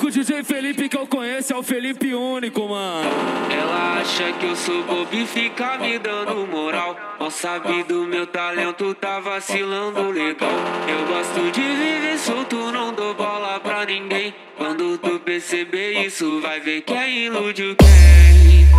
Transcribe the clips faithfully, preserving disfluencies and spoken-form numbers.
único D J Felipe que eu conheço é o Felipe Único, mano. Ela acha que eu sou bobo e fica me dando moral. Mal sabe do meu talento, tá vacilando legal. Eu gosto de viver solto, não dou bola pra ninguém. Quando tu perceber isso, vai ver que é ilude quem.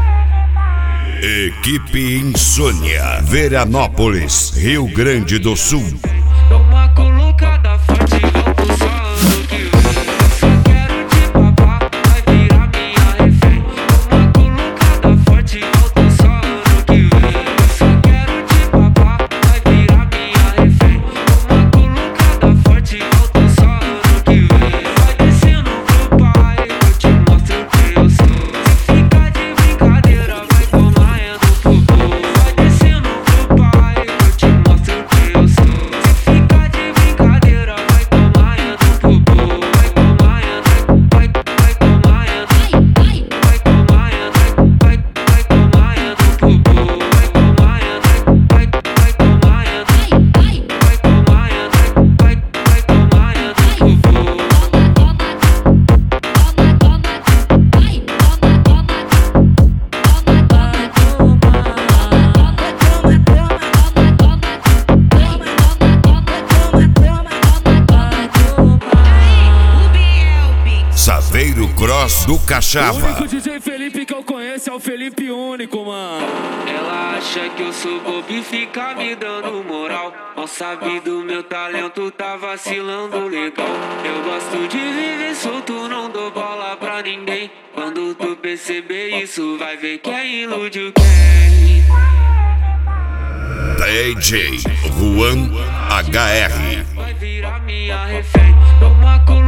Equipe Insônia, Veranópolis, Rio Grande do Sul. Toma colocada forte, volto só ano que vem. Só quero te papar, vai virar minha refém. Toma colocada forte, volto só ano que vem. Só quero te papar, vai virar minha refém. Toma colocada forte, volto só ano que vem. Vai descendo pro pai, eu te mostro quem eu sou. Se ficar de brincadeira, vai tomar endo pro gol. Vai descendo pro pai, eu te mostro quem eu sou. Se ficar de brincadeira, vai tomar endo pro gol. Vai tomar endo, vai, vai tomar endo. Vai tomar endo, vai, vai tomar endo pro gol. Vai tomar endo, vai, vai tomar endo. Vai tomar endo, vai, vai tomar endo pro gol. Saveiro Cross do O Cachava. único D J Felipe que eu conheço é o Felipe Único, mano. Ela acha que eu sou bobo e fica me dando moral. Mal sabe do meu talento, tá vacilando legal. Eu gosto de viver solto, não dou bola pra ninguém. Quando tu perceber isso, vai ver que é ilude quem. D J Juan H R. Vai virar minha refém. Toma